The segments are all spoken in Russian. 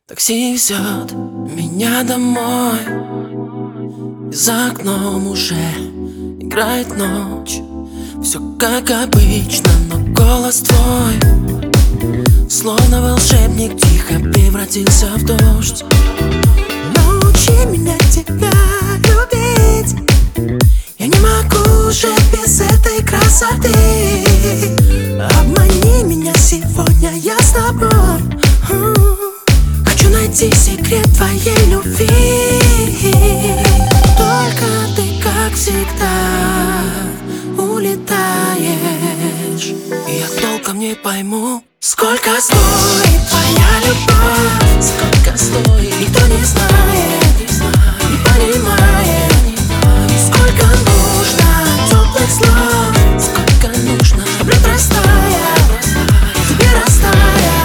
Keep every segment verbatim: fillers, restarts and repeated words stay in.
Такси везет меня домой, и за окном уже играет ночь. Все как обычно, но голос твой словно волшебник тихо превратился в дождь. Научи меня тебя любить, я не могу уже без этой красоты. Обмани меня сегодня, я с тобой. Хочу найти секрет твоей любви. Только ты, как всегда, улетаешь, и я толком не пойму, сколько стоит твоя любовь, сколько стоит, никто не знает, не понимает. Сколько нужно теплых слов, сколько нужно, чтобы растая, тебе растая.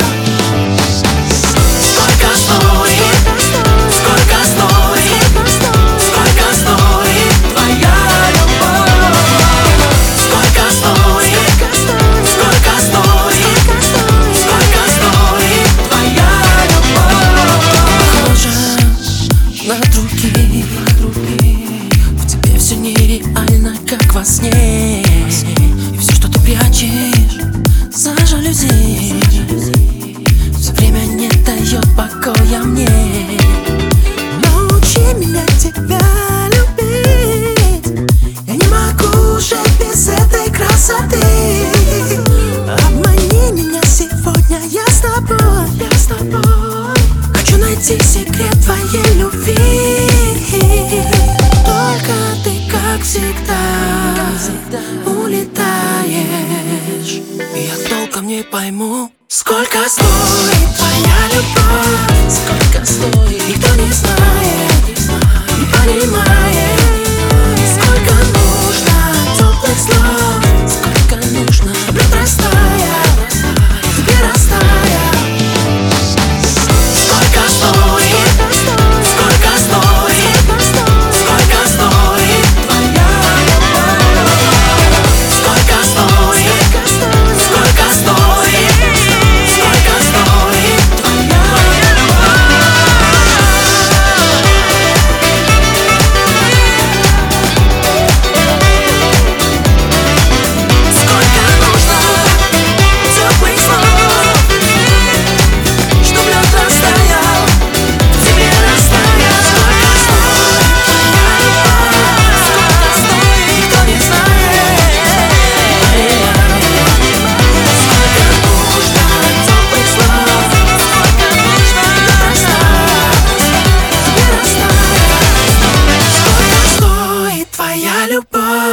Сколько стоит, сколько стоит, сколько стоит твоя любовь? Сколько стоит, сколько стоит, сколько стоит твоя любовь? Похожа на других, в тебе все нереально, как во сне. И все, что ты прячешь за жалюзи, все время не дает покоя мне. Научи меня тебя любить, я не могу уже без этой красоты. Обмани меня сегодня, я с тобой, я с тобой. Хочу найти секрет твоей любви. Только ты, как всегда, улетаешь, и я толком не пойму, сколько стоит твоя любовь, сколько стоит, никто не знает, не понимает. Сколько нужно теплых слов, сколько нужно, чтобы растая, тебе растая. Сколько стоит, сколько стоит, сколько стоит твоя любовь? Сколько стоит, сколько стоит, сколько стоит твоя Сколько нужно теплых слов, чтоб лед растаял, тебе растаял. Сколько стоит твоя любовь, сколько стоит, никто не знает. Сколько нужно теплых слов, сколько нужно лед растаял, тебе растаял. Сколько стоит твоя любовь?